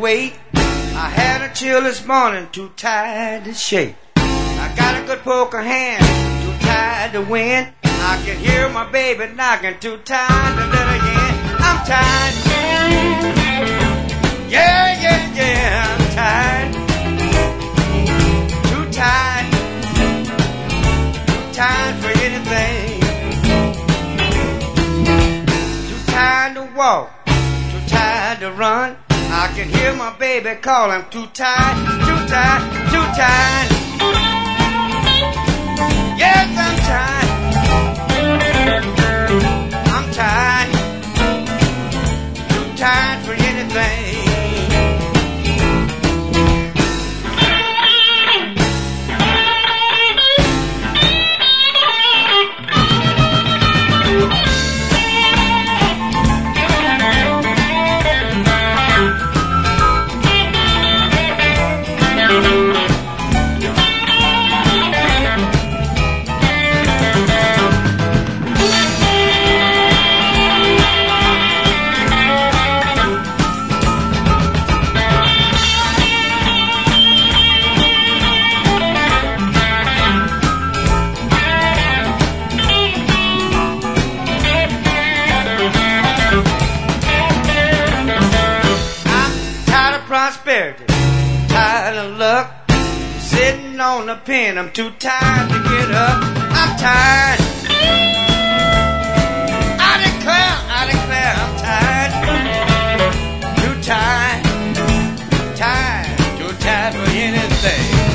wait. I had a chill this morning, too tired to shake. I got a good poker hand, too tired to win. I can hear my baby knocking, too tired to let her in. I'm tired. Yeah, yeah, yeah, I'm tired. Too tired. Too tired for anything. Too tired to walk, too tired to run. I can hear my baby call, I'm too tired, too tired, too tired. Yes, I'm tired. I'm tired. Too tired for anything. Prosperity, tired of luck, sitting on the pen, I'm too tired to get up, I'm tired, I declare, I'm tired, too tired, too tired for anything.